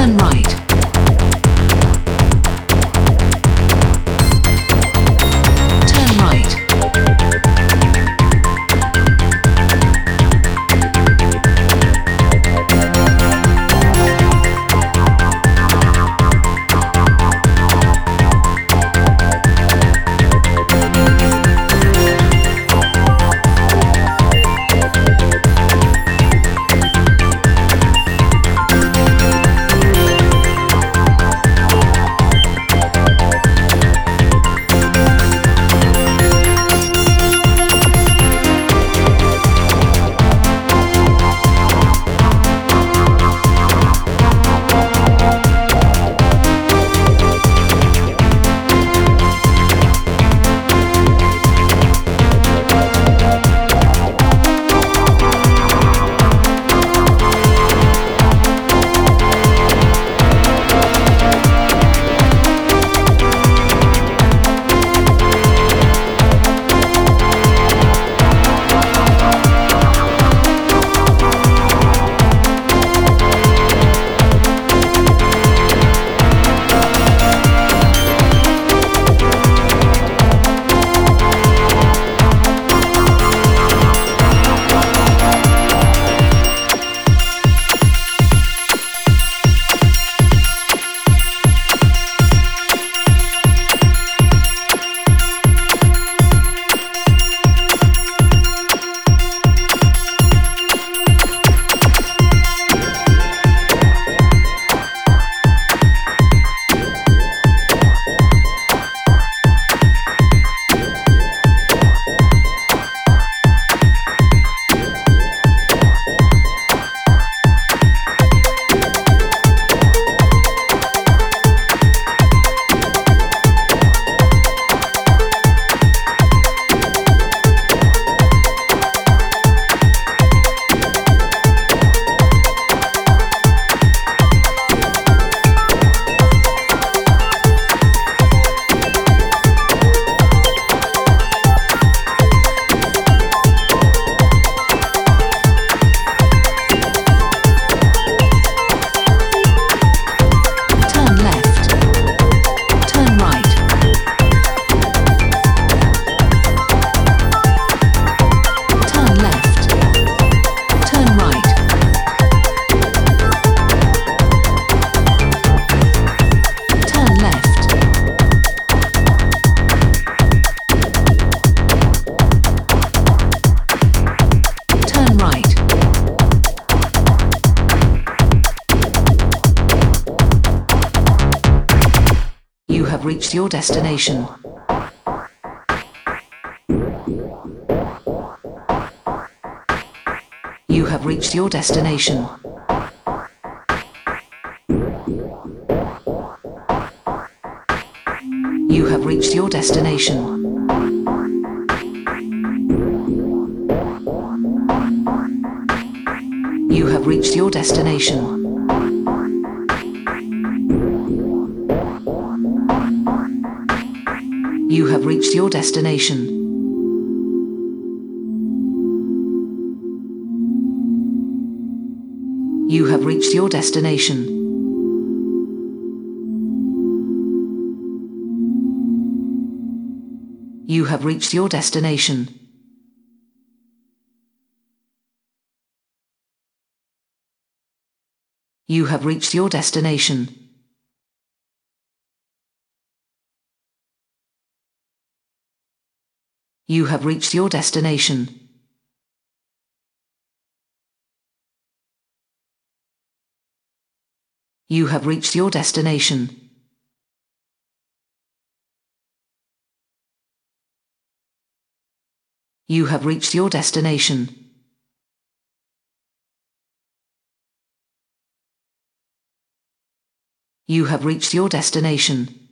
Turn right. Turn right. You have reached your destination. You have reached your destination. You have reached your destination. You have reached your destination. You have reached your destination. You have reached your destination. You have reached your destination. You have reached your destination. You have reached your destination. You have reached your destination. You have reached your destination. You have reached your destination.